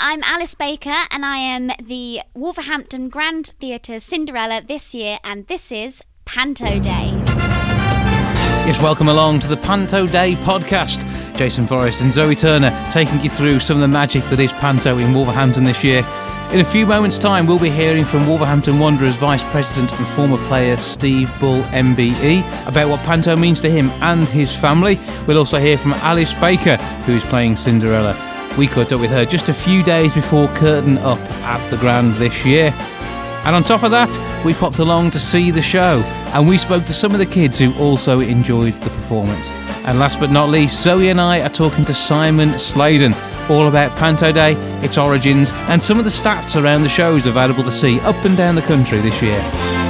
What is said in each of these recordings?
I'm Alice Baker and I am the Wolverhampton Grand Theatre's Cinderella this year, and this is Panto Day. Yes, welcome along to the Panto Day podcast. Jason Forrest and Zoe Turner taking you through some of the magic that is Panto in Wolverhampton this year. In a few moments' time, we'll be hearing from Wolverhampton Wanderers Vice President and former player Steve Bull MBE about what Panto means to him and his family. We'll also hear from Alice Baker, who is playing Cinderella. We caught up with her just a few days before curtain up at the Grand this year. And on top of that, we popped along to see the show, and we spoke to some of the kids who also enjoyed the performance. And last but not least, Zoe and I are talking to Simon Sladen, all about Panto Day, its origins, and some of the stats around the shows available to see up and down the country this year.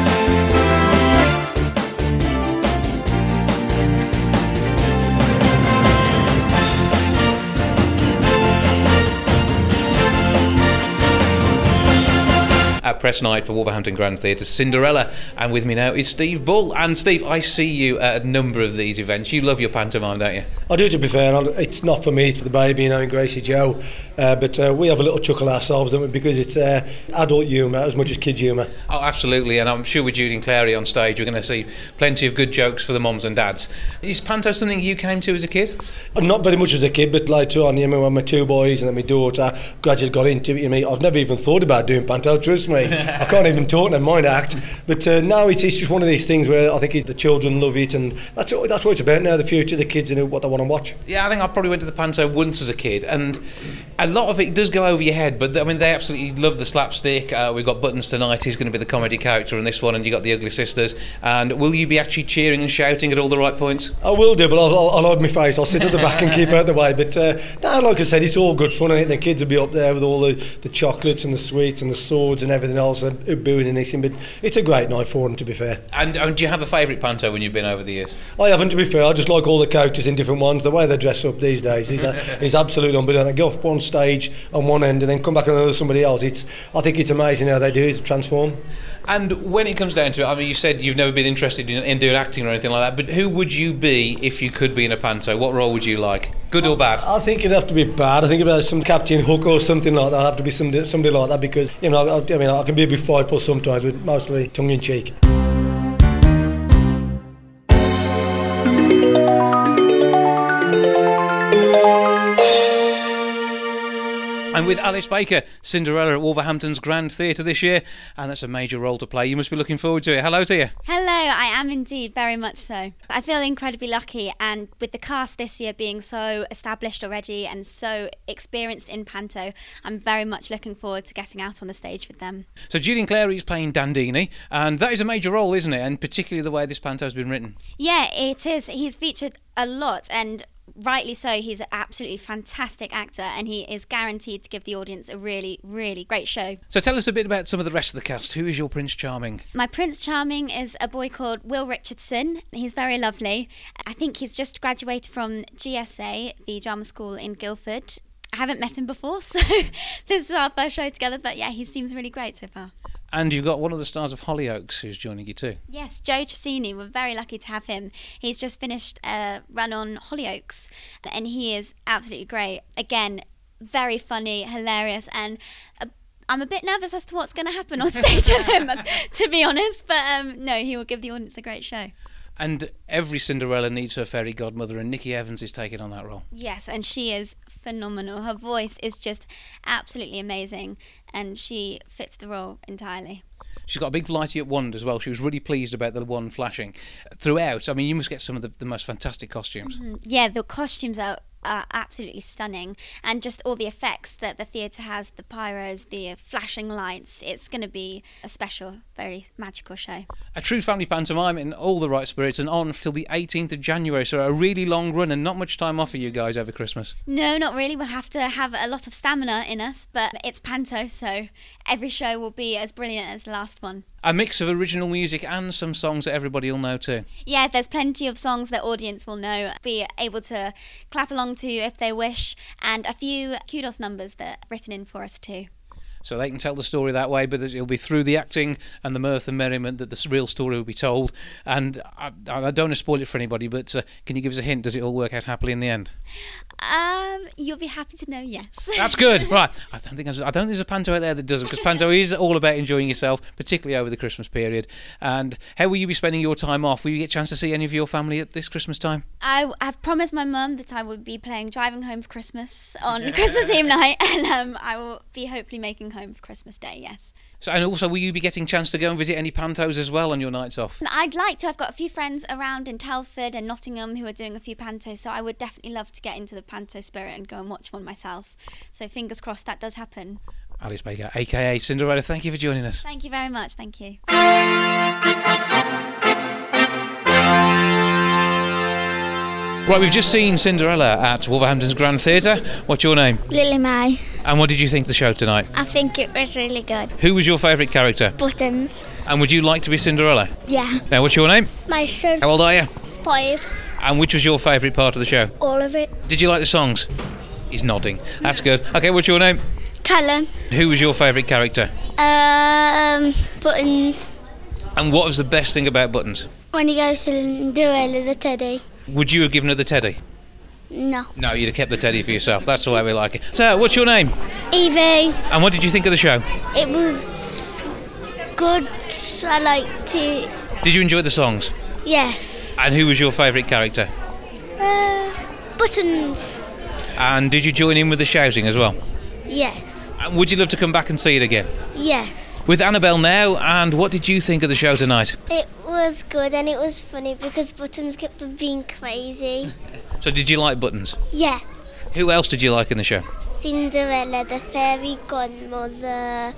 At press night for Wolverhampton Grand Theatre's Cinderella, and with me now is Steve Bull. And Steve, I see you at a number of these events. You love your pantomime, don't you? I do, to be fair. It's not for me, it's for the baby, and Gracie Joe. But we have a little chuckle ourselves, don't we? Because it's adult humour as much as kids' humour. Oh, absolutely. And I'm sure with Judy and Clary on stage, we're going to see plenty of good jokes for the mums and dads. Is Panto something you came to as a kid? Not very much as a kid, but later on, when my two boys and then my daughter gradually got into it. I've never even thought about doing Panto, trust me. I can't even talk, never mind act. But now it's just one of these things where I think the children love it, and that's what it's about now, the future, the kids, and what they want to watch. Yeah, I think I probably went to the Panto once as a kid, and a lot of it does go over your head, but I mean, they absolutely love the slapstick. We've got Buttons tonight, who's going to be the comedy character in this one, and you got the Ugly Sisters. And will you be actually cheering and shouting at all the right points? I will do, but I'll hide my face. I'll sit at the back and keep out the way. But no, like I said, it's all good fun. I think the kids will be up there with all the chocolates and the sweets and the swords and everything else, and booing and hissing. But it's a great night for them, to be fair. And do you have a favourite Panto when you've been over the years? I haven't, to be fair. I just like all the characters in different ones. The way they dress up these days is absolutely unbelievable. They go off one stage on one end and then come back on another somebody else. I think it's amazing how they do it, transform. And when it comes down to it, I mean, you said you've never been interested in doing acting or anything like that, but who would you be if you could be in a Panto? What role would you like? Good or bad? I think it'd have to be bad. I think about some Captain Hook or something like that. I'd have to be somebody like that, because I can be a bit frightful sometimes, but mostly tongue in cheek. I'm with Alice Baker, Cinderella at Wolverhampton's Grand Theatre this year, and that's a major role to play. You must be looking forward to it. Hello to you. Hello, I am indeed, very much so. I feel incredibly lucky, and with the cast this year being so established already and so experienced in Panto, I'm very much looking forward to getting out on the stage with them. So Julian Clary is playing Dandini, and that is a major role, isn't it? And particularly the way this Panto has been written. Yeah, it is. He's featured a lot, and rightly so. He's an absolutely fantastic actor, and he is guaranteed to give the audience a really, really great show. So tell us a bit about some of the rest of the cast. Who is your Prince Charming? My Prince Charming is a boy called Will Richardson. He's very lovely. I think he's just graduated from GSA, the drama school in Guildford. I haven't met him before, so this is our first show together, but yeah, he seems really great so far. And you've got one of the stars of Hollyoaks who's joining you too. Yes, Joe Trissini. We're very lucky to have him. He's just finished a run on Hollyoaks, and he is absolutely great. Again, very funny, hilarious, and I'm a bit nervous as to what's going to happen on stage with him, to be honest. But no, he will give the audience a great show. And every Cinderella needs her fairy godmother, and Nikki Evans is taking on that role. Yes, and she is phenomenal. Her voice is just absolutely amazing, and she fits the role entirely. She's got a big variety at wand as well. She was really pleased about the wand flashing throughout. I mean, you must get some of the most fantastic costumes. Mm-hmm. Yeah, the costumes are absolutely stunning, and just all the effects that the theatre has, the pyros, the flashing lights. It's going to be a special, very magical show. A true family pantomime in all the right spirits, and on till the 18th of January, so a really long run and not much time off for you guys over Christmas. No, not really. We'll have to have a lot of stamina in us, but it's Panto, so every show will be as brilliant as the last one. A mix of original music and some songs that everybody will know too. Yeah, there's plenty of songs that audience will know, be able to clap along to if they wish, and a few kudos numbers that are written in for us too. So they can tell the story that way, but it'll be through the acting and the mirth and merriment that the real story will be told. And I don't want to spoil it for anybody, but can you give us a hint? Does it all work out happily in the end? You'll be happy to know, yes. That's good. Right. I don't think there's a panto out there that doesn't, because panto is all about enjoying yourself, particularly over the Christmas period. And how will you be spending your time off? Will you get a chance to see any of your family at this Christmas time? I've promised my mum that I would be playing Driving Home for Christmas on Christmas Eve night, and I will be hopefully making home for Christmas Day, yes. So, and also, will you be getting a chance to go and visit any pantos as well on your nights off? I'd like to. I've got a few friends around in Telford and Nottingham who are doing a few pantos, so I would definitely love to get into the panto spirit and go and watch one myself. So fingers crossed that does happen. Alice Baker, a.k.a. Cinderella, thank you for joining us. Thank you very much. Thank you. Right, we've just seen Cinderella at Wolverhampton's Grand Theatre. What's your name? Lily May. And what did you think of the show tonight? I think it was really good. Who was your favourite character? Buttons. And would you like to be Cinderella? Yeah. Now, what's your name? Mason. How old are you? 5. And which was your favourite part of the show? All of it. Did you like the songs? He's nodding. That's good. Okay, what's your name? Callum. Who was your favourite character? Buttons. And what was the best thing about Buttons? When he goes to Cinderella the teddy. Would you have given her the teddy? No. No, you'd have kept the teddy for yourself. That's the way we like it. So, what's your name? Evie. And what did you think of the show? It was good. I liked it. Did you enjoy the songs? Yes. And who was your favourite character? Buttons. And did you join in with the shouting as well? Yes. And would you love to come back and see it again? Yes. With Annabelle now, and what did you think of the show tonight? It was good and it was funny because Buttons kept on being crazy. So did you like Buttons? Yeah. Who else did you like in the show? Cinderella, the fairy godmother,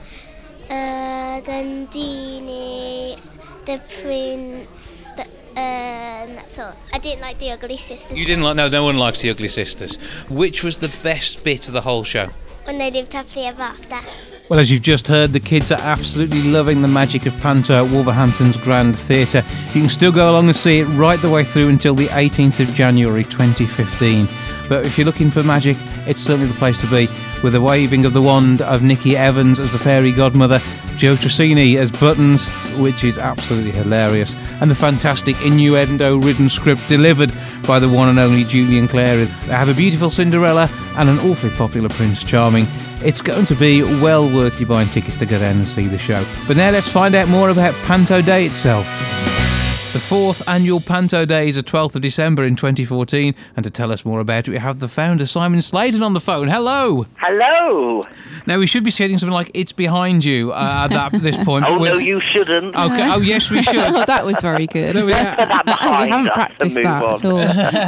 Dundee, the prince, and that's all. I didn't like the ugly sisters. You didn't like... No one likes the Ugly Sisters. Which was the best bit of the whole show? When they lived happily ever after. Well, as you've just heard, the kids are absolutely loving the magic of panto at Wolverhampton's Grand Theatre. You can still go along and see it right the way through until the 18th of January 2015. But if you're looking for magic, it's certainly the place to be, with the waving of the wand of Nikki Evans as the fairy godmother, Joe Tracini as Buttons, which is absolutely hilarious, and the fantastic innuendo-ridden script delivered by the one and only Julian Clary. They have a beautiful Cinderella and an awfully popular Prince Charming. It's going to be well worth you buying tickets to go down and see the show. But now let's find out more about Panto Day itself. The 4th annual Panto Day is the 12th of December in 2014, and to tell us more about it, we have the founder, Simon Sladen, on the phone. Hello! Hello! Now, we should be saying something like, it's behind you at this point. Oh, no, you shouldn't. Okay. Oh, yes, we should. Oh, that was very good. No, We haven't practiced that at all.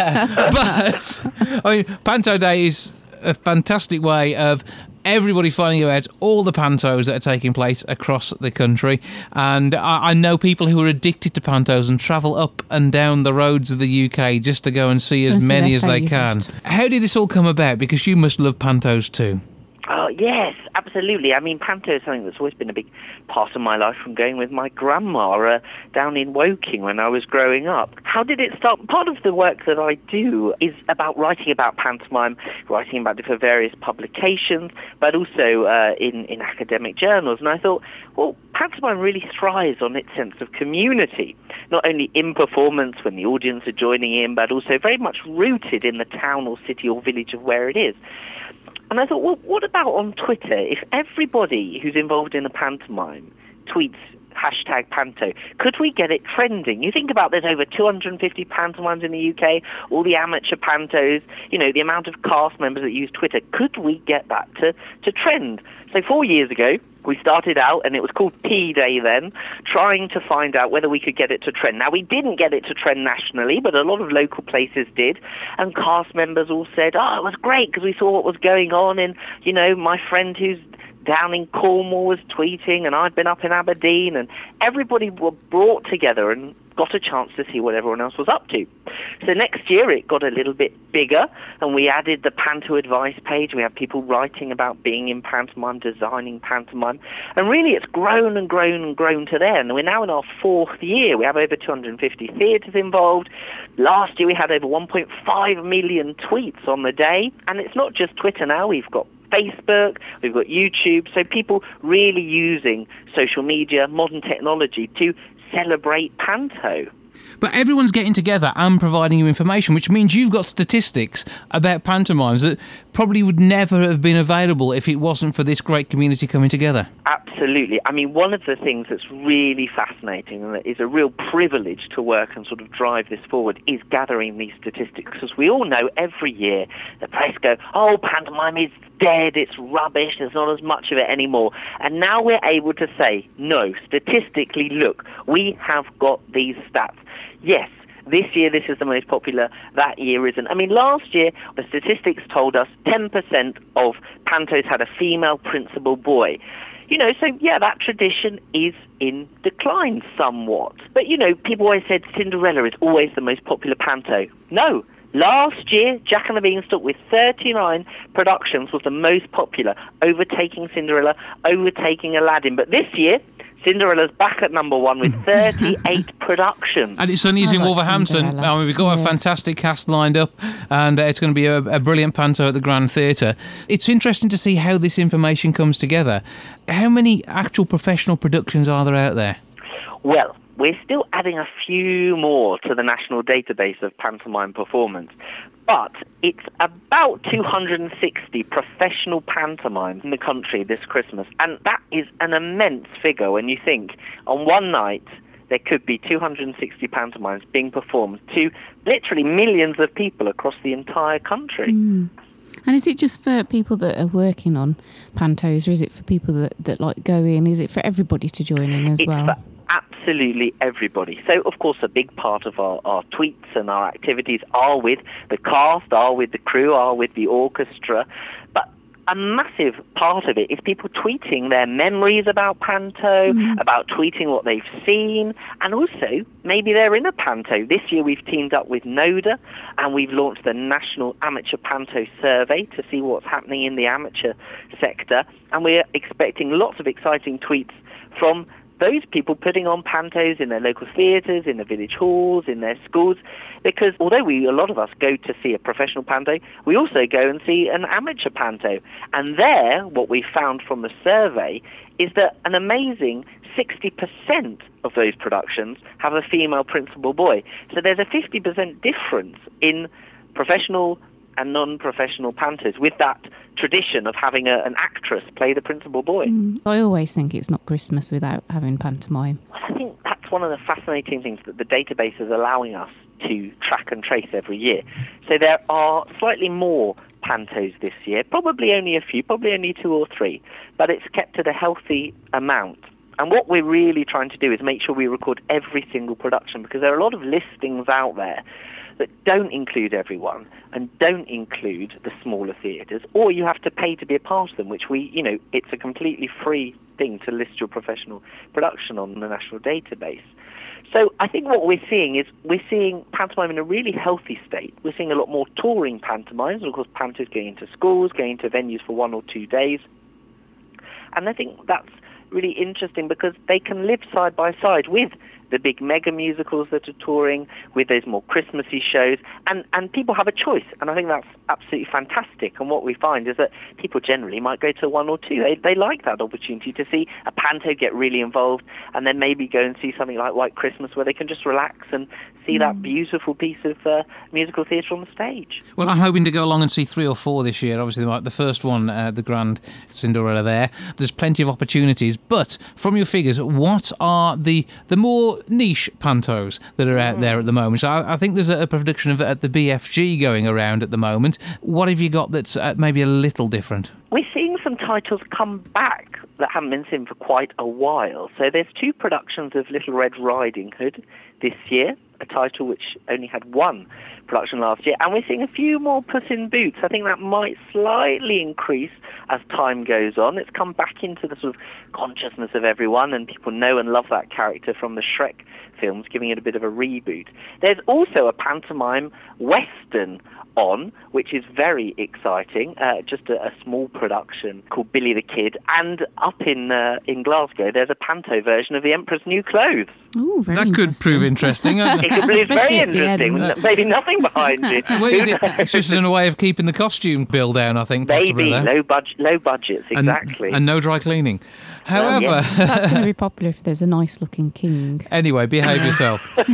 But, I mean, Panto Day is a fantastic way of everybody finding out all the pantos that are taking place across the country, and I know people who are addicted to pantos and travel up and down the roads of the UK just to go and see as many as they can. How did this all come about? Because you must love pantos too. Oh, yes, absolutely. I mean, panto is something that's always been a big part of my life, from going with my grandma down in Woking when I was growing up. How did it start? Part of the work that I do is about writing about pantomime, writing about it for various publications, but also in academic journals. And I thought, well, pantomime really thrives on its sense of community, not only in performance when the audience are joining in, but also very much rooted in the town or city or village of where it is. And I thought, well, what about on Twitter? If everybody who's involved in a pantomime tweets #Panto, could we get it trending? You think about, there's over 250 pantomimes in the UK, all the amateur pantos, you know, the amount of cast members that use Twitter. Could we get that to trend? So 4 years ago, we started out, and it was called P-Day then, trying to find out whether we could get it to trend. Now, we didn't get it to trend nationally, but a lot of local places did, and cast members all said, oh, it was great because we saw what was going on, and, you know, my friend who's down in Cornwall was tweeting, and I'd been up in Aberdeen, and everybody were brought together and got a chance to see what everyone else was up to. So next year it got a little bit bigger, and we added the Panto Advice page. We have people writing about being in pantomime, designing pantomime, and really it's grown and grown and grown to there. And we're now in our 4th year. We have over 250 theatres involved. Last year we had over 1.5 million tweets on the day, and it's not just Twitter now. We've got Facebook, we've got YouTube, so people really using social media, modern technology to celebrate Panto. But everyone's getting together and providing you information, which means you've got statistics about pantomimes that probably would never have been available if it wasn't for this great community coming together. Absolutely. I mean, one of the things that's really fascinating and that is a real privilege to work and sort of drive this forward is gathering these statistics. Because we all know every year the press go, oh, pantomime is dead, it's rubbish, there's not as much of it anymore. And now we're able to say, no, statistically, look, we have got these stats. Yes, this year this is the most popular, that year isn't. I mean, last year the statistics told us 10% of pantos had a female principal boy. You know, so yeah, that tradition is in decline somewhat. But, you know, people always said Cinderella is always the most popular panto. No. Last year, Jack and the Beanstalk with 39 productions was the most popular, overtaking Cinderella, overtaking Aladdin. But this year, Cinderella's back at number one with 38 productions. And it's only in Wolverhampton. I mean, we've got a fantastic cast lined up, and it's going to be a brilliant panto at the Grand Theatre. It's interesting to see how this information comes together. How many actual professional productions are there out there? Well, we're still adding a few more to the national database of pantomime performance, but it's about 260 professional pantomimes in the country this Christmas, and that is an immense figure when you think on one night there could be 260 pantomimes being performed to literally millions of people across the entire country. Mm. And is it just for people that are working on pantos, or is it for people that like go in? Is it for everybody to join in as well? For absolutely everybody. So, of course, a big part of our tweets and our activities are with the cast, are with the crew, are with the orchestra. But a massive part of it is people tweeting their memories about panto, about tweeting what they've seen, and also maybe they're in a panto. This year we've teamed up with NODA and we've launched the National Amateur Panto Survey to see what's happening in the amateur sector, and we're expecting lots of exciting tweets from those people putting on pantos in their local theatres, in the village halls, in their schools, because although a lot of us go to see a professional panto, we also go and see an amateur panto. And there, what we found from the survey is that an amazing 60% of those productions have a female principal boy. So there's a 50% difference in professional and non-professional pantos with that tradition of having an actress play the principal boy. I always think it's not Christmas without having pantomime. I think that's one of the fascinating things that the database is allowing us to track and trace every year. So there are slightly more pantos this year, probably only a few, probably only 2 or 3, but it's kept at a healthy amount. And what we're really trying to do is make sure we record every single production, because there are a lot of listings out there that don't include everyone and don't include the smaller theatres, or you have to pay to be a part of them, which it's a completely free thing to list your professional production on the national database. So I think what we're seeing is we're seeing pantomime in a really healthy state. We're seeing a lot more touring pantomimes, and of course pantos going into schools, going into venues for 1 or 2 days. And I think that's really interesting because they can live side by side with the big mega musicals that are touring, with those more Christmassy shows, and people have a choice, and I think that's absolutely fantastic. And what we find is that people generally might go to 1 or 2. They like that opportunity to see a panto get really involved, and then maybe go and see something like White Christmas where they can just relax and see that beautiful piece of musical theatre on the stage. Well, I'm hoping to go along and see 3 or 4 this year. Obviously, the first one, the Grand Cinderella there. There's plenty of opportunities, but from your figures, what are the more niche pantos that are out there at the moment? So I think there's a production of it at the BFG going around at the moment. What have you got that's maybe a little different? We're seeing some titles come back that haven't been seen for quite a while. So there's 2 productions of Little Red Riding Hood this year, a title which only had 1 production last year, and we're seeing a few more Puss in Boots. I think that might slightly increase as time goes on. It's come back into the sort of consciousness of everyone, and people know and love that character from the Shrek films, giving it a bit of a reboot. There's also a pantomime western on, which is very exciting, just a small production called Billy the Kid, and up in Glasgow there's a panto version of The Emperor's New Clothes. Ooh, very that could prove interesting. It could prove very interesting. Maybe nothing planning behind it. Well, it's just in a way of keeping the costume bill down, I think. Maybe possibly, low budgets, exactly. And no dry cleaning. However, That's going to be popular if there's a nice-looking king. Anyway, behave yourself. What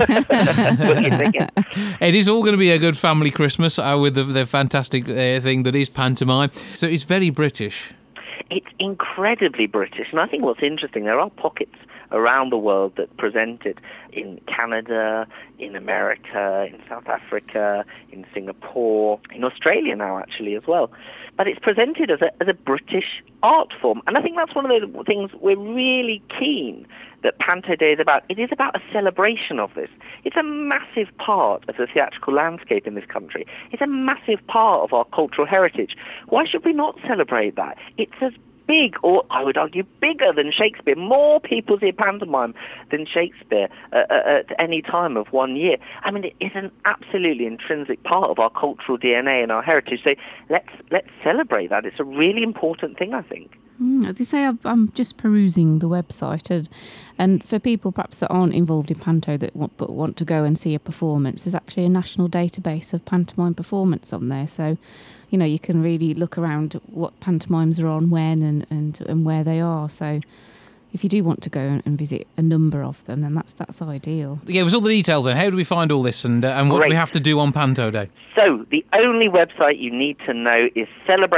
are you thinking? It is all going to be a good family Christmas with the fantastic thing that is pantomime. So it's very British. It's incredibly British, and I think what's interesting, there are pockets around the world that present it in Canada, in America, in South Africa, in Singapore, in Australia now actually as well. But it's presented as a British art form, and I think that's one of the things we're really keen that Panto Day is about. It is about a celebration of this. It's a massive part of the theatrical landscape in this country. It's a massive part of our cultural heritage. Why should we not celebrate that? It's as big, or I would argue bigger than Shakespeare. More people see pantomime than Shakespeare at any time of one year. I mean, it is an absolutely intrinsic part of our cultural DNA and our heritage. So let's celebrate that. It's a really important thing, I think. As you say, I'm just perusing the website, and for people perhaps that aren't involved in Panto but want to go and see a performance, there's actually a national database of pantomime performance on there. So, you can really look around what pantomimes are on, when, and where they are. So, if you do want to go and visit a number of them, then that's ideal. Give us all the details then. How do we find all this, and what do we have to do on Panto Day? So the only website you need to know is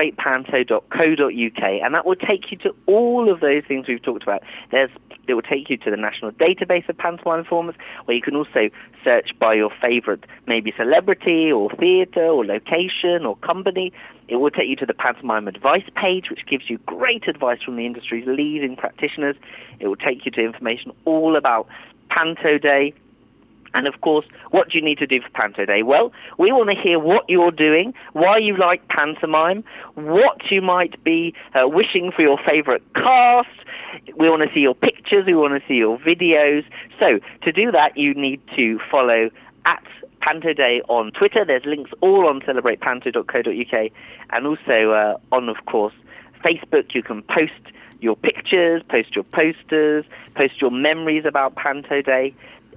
celebratepanto.co.uk, and that will take you to all of those things we've talked about. It will take you to the national database of pantomime performers, where you can also search by your favourite, maybe celebrity or theatre or location or company. It will take you to the pantomime advice page, which gives you great advice from the industry's leading practitioners. It will take you to information all about Panto Day. And of course, what do you need to do for Panto Day? Well, we want to hear what you're doing, why you like pantomime, what you might be wishing for your favourite cast. We want to see your pictures, we want to see your videos. So to do that, you need to follow at Panto Day on Twitter. There's links all on celebratepanto.co.uk, and also on, of course, Facebook. You can post your pictures, post your posters, post your memories about Panto Day.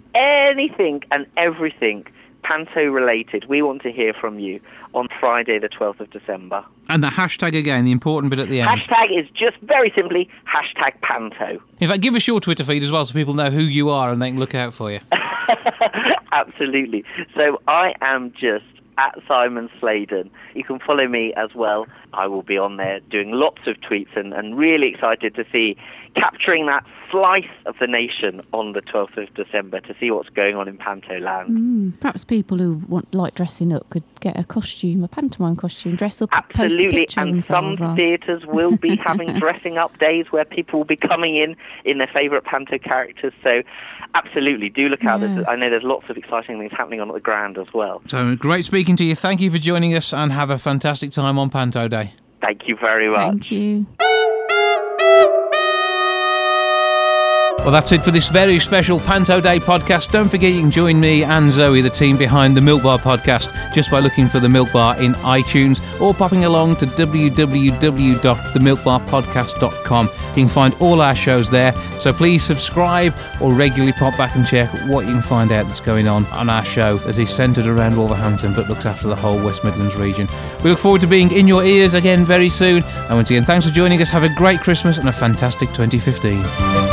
Anything and everything Panto related, we want to hear from you on Friday the 12th of December. And the hashtag again, the important bit at the end. Hashtag is just very simply hashtag Panto. In fact, give us your Twitter feed as well so people know who you are and they can look out for you. Absolutely. So I am just at Simon Sladen. You can follow me as well. I will be on there doing lots of tweets and really excited to see capturing that slice of the nation on the 12th of December to see what's going on in Panto land. Perhaps people who like dressing up could get a costume, a pantomime costume, dress up, absolutely, post a picture and some theatres will be having dressing up days where people will be coming in their favourite Panto characters. So absolutely, do look out. Yes. I know there's lots of exciting things happening on at the Grand as well. So great speaking to you. Thank you for joining us, and have a fantastic time on Panto Day. Thank you very much. Thank you. Well, that's it for this very special Panto Day podcast. Don't forget you can join me and Zoe, the team behind the Milk Bar podcast, just by looking for the Milk Bar in iTunes or popping along to www.themilkbarpodcast.com. You can find all our shows there, so please subscribe or regularly pop back and check what you can find out that's going on our show, as is centred around Wolverhampton but looks after the whole West Midlands region. We look forward to being in your ears again very soon, and once again, thanks for joining us. Have a great Christmas and a fantastic 2015.